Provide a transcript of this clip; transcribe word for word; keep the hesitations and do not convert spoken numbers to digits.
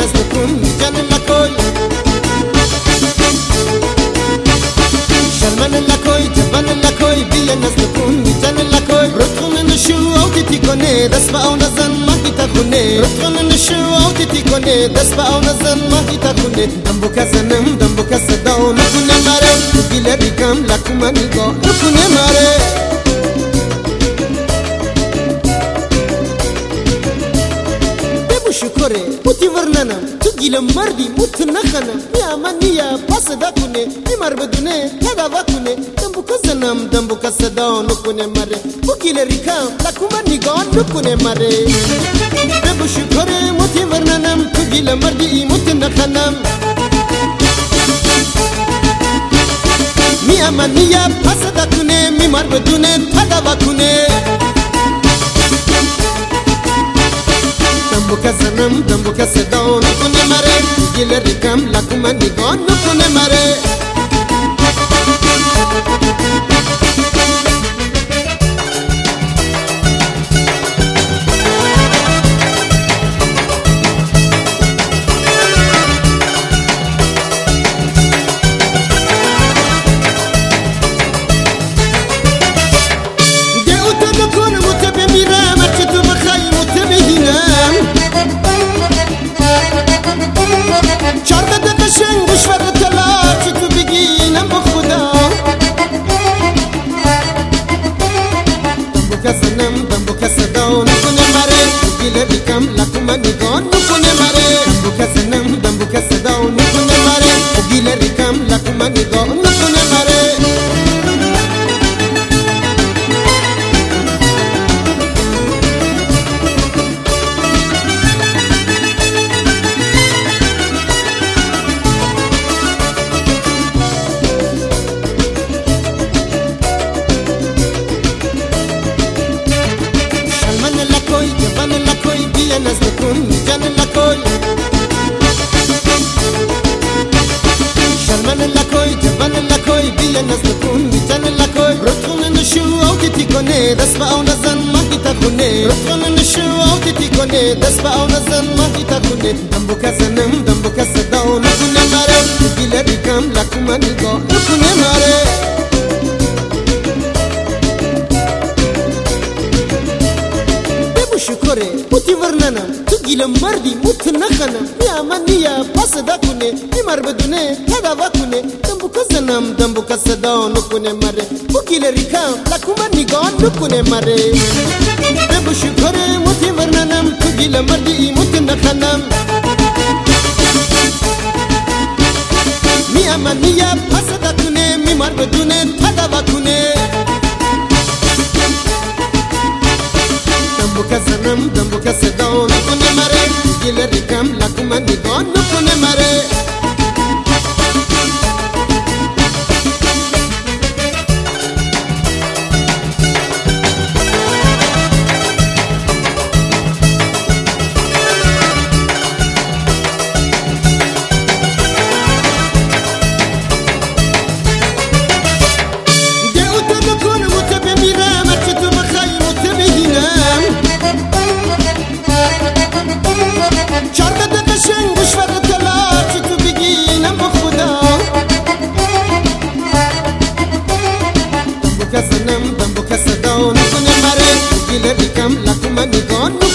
نزد کن جن لکوی شرمن لکوی جبن لکوی بیا نزد کن جن لکوی رتخون نشو او تیتی کنه دست با او نزن مهی تا خونه رتخون نشو او تیتی کنه دست با او نزن مهی تا خونه دنبو کزنم دنبو کزداو نکنه ماره گیل ریکم لکوما نگاه نکنه ماره شکره موتی ورننم تو گیل مردی موت نخنم یا من نیا پاس دا کنه بیمار بدونه تداوا کنه دنبو کزنم دنبو کزداو نکنه ماره بو گیل ریکم لکوما نگاه نکنه ماره ببو شکره موتی ورننم تو گیل مردی موت نخنم میا من نیا پاس دا کنه بیمار بدونه تداوا کنه دنبو کزنم دنبو کزداو نکنه ماره گیل ریکم لکوما نگاه نکنه ماره دنبو کزداو نکنه ماره گیل ریکم لکوما نگاه نکنه ماره دنبو کزنم دنبو کزداو نکنه ماره گیل ریکم لکوما نگاه نکنه ماره نزد کن جن لکوی شرمن لکوی جبن لکوی بیا نزد کن جن لکوی رتخون نشو او تیتی کنه دست با او نزن مهی تا خونه رتخون نشو او تیتی کنه دست با او نزن مهی تا خونه دنبو کزنم دنبو کزداو نکنه ماره گیل ریکم لکوما نگاه نکنه ماره شکره موتی ورننم تو گیل مردی موت نخنم یا من نیا پاس دا کنه بیمار بدونه تداوا کنه دنبو کزنم دنبو کزداو نکنه ماره بو گیل ریکم لکوما نگاه نکنه ماره ببو شکره موتی ورننم تو گیل مردی موت نخنم میا من نیا پاس دا کنه بیمار بدونه تداوا کنه دنبو کزنم دنبو کزداو نکنه ماره گیل ریکم لکوما نگاه نکنه ماره دنبو کزداو نکنه ماره گیل ریکم لکوما نگاه